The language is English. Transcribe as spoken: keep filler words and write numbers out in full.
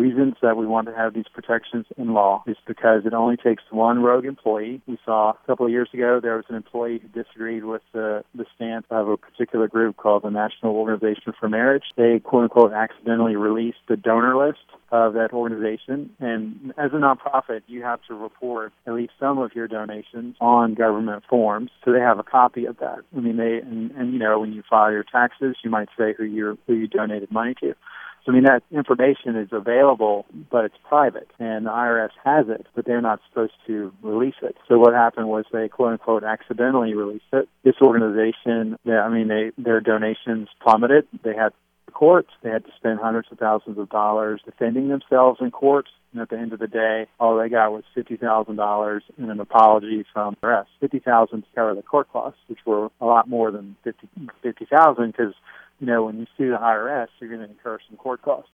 reasons that we want to have these protections in law is because it only takes one rogue employee. We saw a couple of years ago there was an employee who disagreed with the, the stance of a particular group called the National Organization for Marriage. They, quote-unquote, accidentally released the donor list of that organization. And as a nonprofit, you have to report at least some of your donations on government forms, so they have a copy of that. I mean, they and, and you know, when you file your taxes, you might say who you who you donated money to. So, I mean, that information is available, but it's private, and the I R S has it, but they're not supposed to release it. So what happened was they, quote-unquote, accidentally released it. This organization, they, I mean, they their donations plummeted. They had courts. They had to spend hundreds of thousands of dollars defending themselves in courts. And at the end of the day, all they got was fifty thousand dollars and an apology from the rest. fifty thousand dollars to cover the court costs, which were a lot more than fifty thousand dollars because, you know, when you sue the I R S, you're going to incur some court costs.